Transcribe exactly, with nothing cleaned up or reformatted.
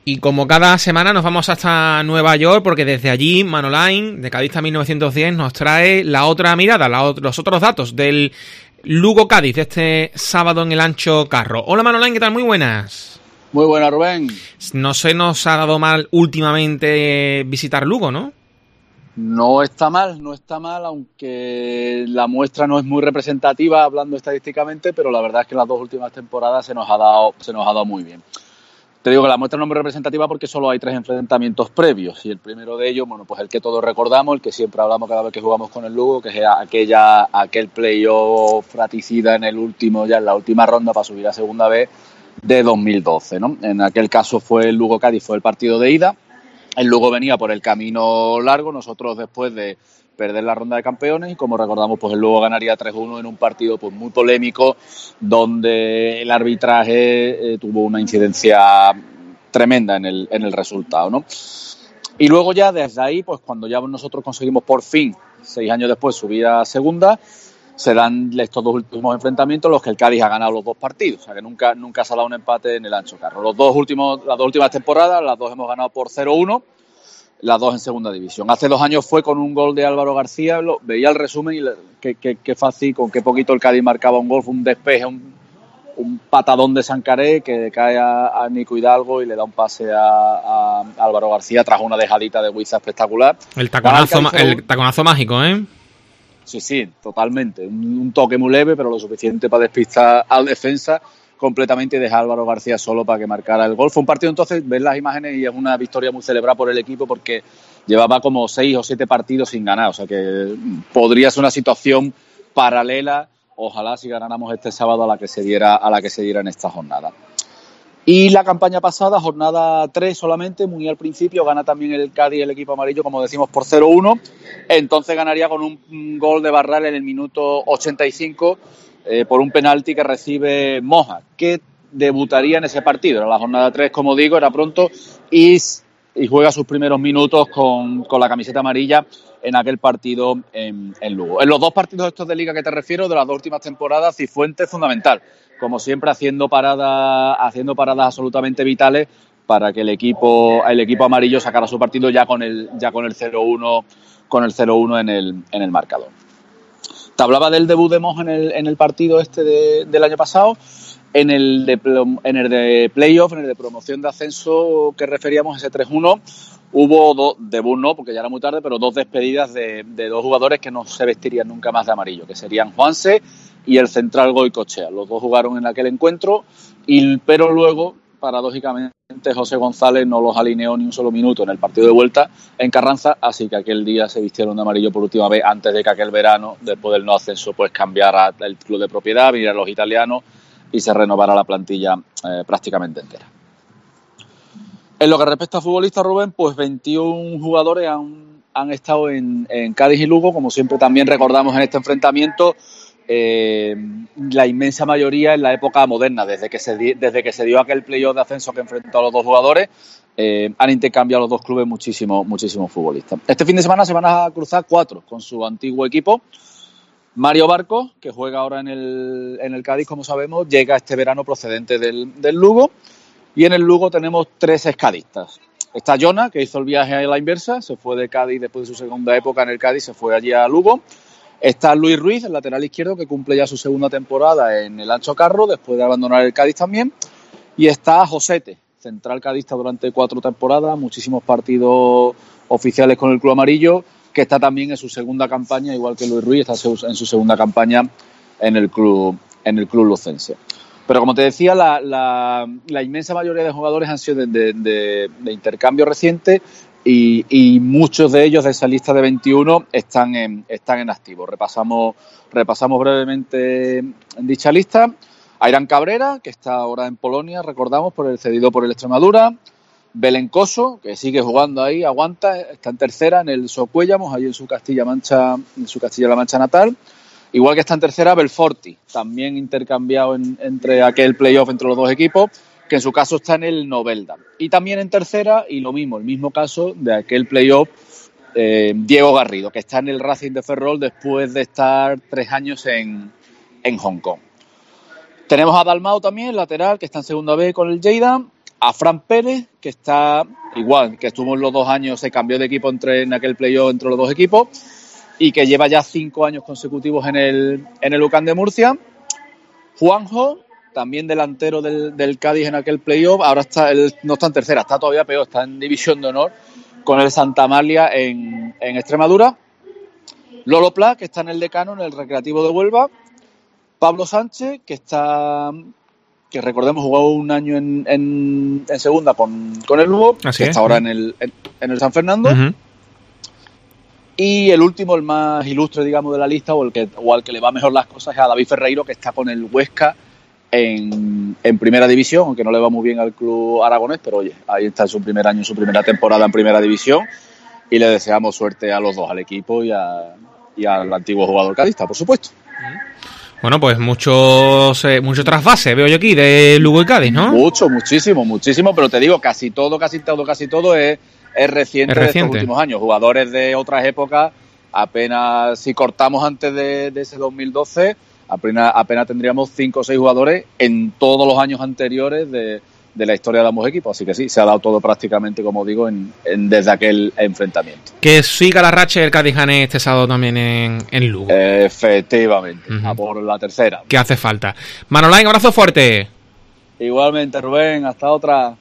Y como cada semana nos vamos hasta Nueva York, porque desde allí Manolain, de Cadista mil novecientos diez, nos trae la otra mirada, la ot- los otros datos del Lugo Cádiz de este sábado en el Ancho Carro. Hola Manolain, ¿qué tal? Muy buenas. Muy buena, Rubén. No se nos ha dado mal últimamente visitar Lugo, ¿no? No está mal, no está mal, aunque la muestra no es muy representativa hablando estadísticamente, pero la verdad es que en las dos últimas temporadas se nos ha dado, se nos ha dado muy bien. Te digo que la muestra no es muy representativa porque solo hay tres enfrentamientos previos y el primero de ellos, bueno, pues el que todos recordamos, el que siempre hablamos cada vez que jugamos con el Lugo, que es aquella, aquel playoff fratricida en el último, ya en la última ronda para subir a segunda vez de dos mil doce, ¿no? En aquel caso fue el Lugo Cádiz, fue el partido de ida. El Lugo venía por el camino largo, nosotros después de perder la ronda de campeones, y como recordamos, pues el Lugo ganaría tres uno en un partido pues muy polémico, donde el arbitraje eh, tuvo una incidencia tremenda en el, en el resultado, ¿no? Y luego ya desde ahí, pues cuando ya nosotros conseguimos por fin, seis años después, subir a segunda, se dan estos dos últimos enfrentamientos los que el Cádiz ha ganado los dos partidos, o sea que nunca, nunca se ha dado un empate en el Ancho Carro. Los dos últimos, las dos últimas temporadas, las dos hemos ganado por cero uno, las dos en segunda división. Hace dos años fue con un gol de Álvaro García, lo, veía el resumen y qué, qué, qué fácil, con qué poquito el Cádiz marcaba un gol, un despeje, un, un patadón de Sancaré que cae a, a Nico Hidalgo y le da un pase a, a Álvaro García tras una dejadita de Huiza espectacular. El taconazo, el, el taconazo mágico, ¿eh? Sí, sí, totalmente. Un, un toque muy leve, pero lo suficiente para despistar al defensa completamente y dejar a Álvaro García solo para que marcara el gol. Fue un partido, entonces, ves las imágenes y es una victoria muy celebrada por el equipo porque llevaba como seis o siete partidos sin ganar. O sea que podría ser una situación paralela. Ojalá si ganáramos este sábado a la que se diera, a la que se diera en esta jornada. Y la campaña pasada, jornada tres solamente, muy al principio, gana también el Cádiz, el equipo amarillo, como decimos, por cero uno. Entonces ganaría con un gol de Barral en el minuto ochenta y cinco eh, por un penalti que recibe Moja, que debutaría en ese partido. Era la jornada tres, como digo, era pronto, y, y juega sus primeros minutos con, con la camiseta amarilla en aquel partido en, en Lugo. En los dos partidos estos de Liga que te refiero, de las dos últimas temporadas, Cifuentes fundamental, como siempre haciendo paradas, haciendo paradas absolutamente vitales para que el equipo, el equipo amarillo sacara su partido ya con el, ya con el cero uno, con el cero uno en el, en el marcador. Te hablaba del debut de Moja en el, en el partido este de, del año pasado. En el, de, en el de playoff, en el de promoción de ascenso que referíamos, ese tres uno, hubo dos, debut no, porque ya era muy tarde, pero dos despedidas de, de dos jugadores que no se vestirían nunca más de amarillo, que serían Juanse y el central Goicoechea. Los dos jugaron en aquel encuentro, y, pero luego, paradójicamente, José González no los alineó ni un solo minuto en el partido de vuelta en Carranza, así que aquel día se vistieron de amarillo por última vez antes de que aquel verano, después del no ascenso, pues cambiara el club de propiedad, vinieran los italianos y se renovara la plantilla eh, prácticamente entera. En lo que respecta a futbolistas, Rubén, pues veintiún jugadores han, han estado en, en Cádiz y Lugo, como siempre también recordamos en este enfrentamiento, eh, la inmensa mayoría en la época moderna, desde que se, desde que se dio aquel playoff de ascenso que enfrentó a los dos jugadores, eh, han intercambiado los dos clubes muchísimos muchísimos futbolistas. Este fin de semana se van a cruzar cuatro con su antiguo equipo. Mario Barcos, que juega ahora en el, en el Cádiz, como sabemos, llega este verano procedente del, del Lugo, y en el Lugo tenemos tres escadistas. Está Jona, que hizo el viaje a la inversa, se fue de Cádiz después de su segunda época en el Cádiz, se fue allí a Lugo. Está Luis Ruiz, el lateral izquierdo, que cumple ya su segunda temporada en el Ancho Carro, después de abandonar el Cádiz también. Y está Josete, central cadista durante cuatro temporadas, muchísimos partidos oficiales con el club amarillo, que está también en su segunda campaña, igual que Luis Ruiz, está en su segunda campaña en el club, en el club lucense. Pero como te decía, la, la, la inmensa mayoría de jugadores han sido de, de, de, de intercambio reciente, y, y muchos de ellos de esa lista de veintiuno están en, están en activo. Repasamos, repasamos brevemente en dicha lista. Airán Cabrera, que está ahora en Polonia, recordamos, por el cedido por el Extremadura. Belén Coso, que sigue jugando ahí, aguanta, está en tercera en el Socuéllamos, ahí en su Castilla-Mancha, en su Castilla-La Mancha natal. Igual que está en tercera Belforti, también intercambiado en, entre aquel playoff entre los dos equipos, que en su caso está en el Novelda. Y también en tercera, y lo mismo, el mismo caso de aquel playoff, eh, Diego Garrido, que está en el Racing de Ferrol después de estar tres años en, en Hong Kong. Tenemos a Dalmau también, lateral, que está en segunda B con el Lleida. a Fran Pérez, que está igual, que estuvo en los dos años, se cambió de equipo entre, en aquel playoff entre los dos equipos, y que lleva ya cinco años consecutivos en el, en el U C A M de Murcia. Juanjo, también delantero del, del Cádiz en aquel playoff, ahora está él no está en tercera, está todavía peor, está en división de honor con el Santa Amalia en, en Extremadura. Lolo Pla, que está en el Decano, en el Recreativo de Huelva. Pablo Sánchez, que está, que recordemos jugó un año en, en, en segunda con, con el Lugo, Así que es. está ahora en el, en, en el San Fernando. Uh-huh. Y el último, el más ilustre, digamos, de la lista, o el que o al que le va mejor las cosas, es a David Ferreiro, que está con el Huesca en, en primera división, aunque no le va muy bien al club aragonés, pero oye, ahí está en su primer año, en su primera temporada en primera división, y le deseamos suerte a los dos, al equipo y, a, y al antiguo jugador cadista, por supuesto. Bueno, pues muchos eh, mucho trasvase veo yo aquí de Lugo y Cádiz, ¿no? Mucho, muchísimo, muchísimo, pero te digo, casi todo, casi todo, casi todo es, es reciente, Es reciente. de estos últimos años. Jugadores de otras épocas, apenas, si cortamos antes de, de ese dos mil doce, apenas, apenas tendríamos cinco o seis jugadores en todos los años anteriores de, de la historia de ambos equipos. Así que sí, se ha dado todo prácticamente, como digo, en, en desde aquel enfrentamiento. Que siga la racha del Cádiz Janés este sábado también en, en Lugo. Efectivamente, Uh-huh. a por la tercera. Que hace falta. Manolain, abrazo fuerte. Igualmente, Rubén, hasta otra.